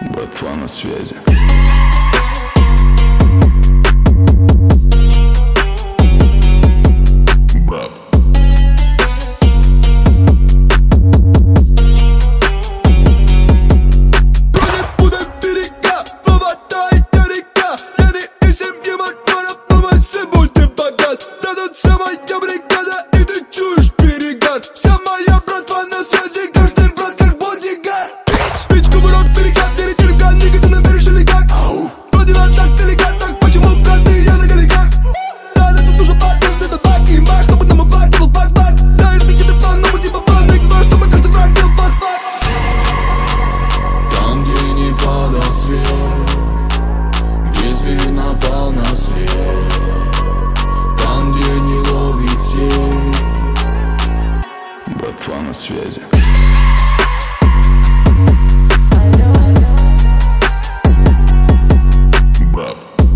Братва на связи. Брат. Напал на след, там, где не ловит сеть. Братва на связи. Брат.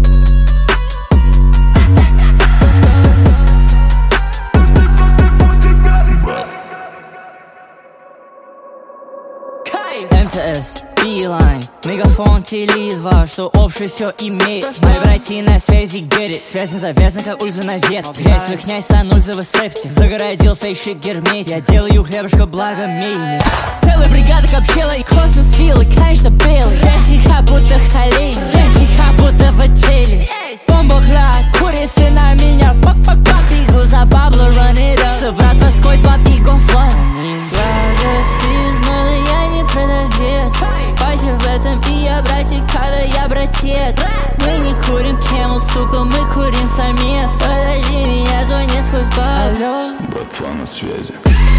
МТС, Билайн, мегафон, Теле2, что общее все имеет. Мои братья на связи, get it. Связь не завязана, как ульза на ветке. Грязь в князь, санульза в эссепте. Загородил фейшик герметик. Я делаю хлебушка, благо мельник. Целая бригада копчела и космос филы, конечно, белый. Связиха будто холей, связиха будто в отеле. Бомбохлад, курицы на меня, пак-пак-пак. Иглу за бабло, run it up. Братва сквозь баб и гонфлот. Благо связной, я не продавец. Пойдем в этом и я братик, когда я братец. Мы не курим Camel, сука, мы курим самец. Подожди меня, звонит сквозь баб. Алло. Братва на связи.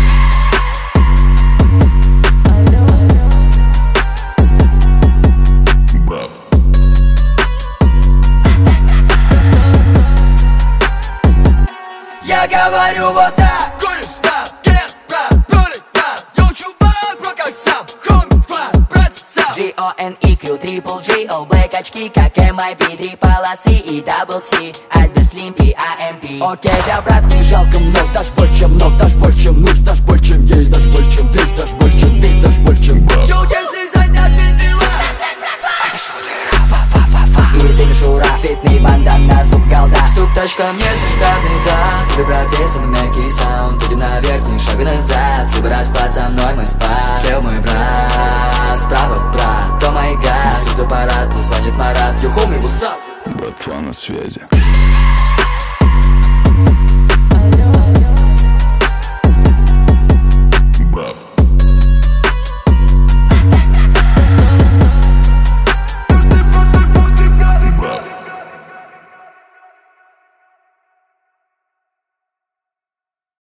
Алло. Брат. Я говорю вот так. Куришь, брат, кент, брат, рулит, брат. Йоу, чувак, бро, как сам. Хоми, сквад, брат, сам. G-O-N-E-Q, Triple G, All Black очки, как MIP. 3 полосы и Double C, Альбер, Слим и AMP. Окей, да, брат, не жалко много. Дашь больше, чем много, дашь больше, чем нуж. Дашь больше, чем есть, дашь больше, чем весь. Дашь больше, чем весь, дашь больше, чем брат. Йоу, если занят дела. И ты мишура, цветный бандан на зуб голда. Сук, тачка, мне шикарный зад. Тебе, брат, есть самый мягкий саунд. Идем наверх, ни шага назад. Либо расклад со мной, мы спать. Слева мой брат, справа брат. Кто мой гад? Несут аппарат, мне звонит Марат. Yo, homie, what's up? Братва на связи.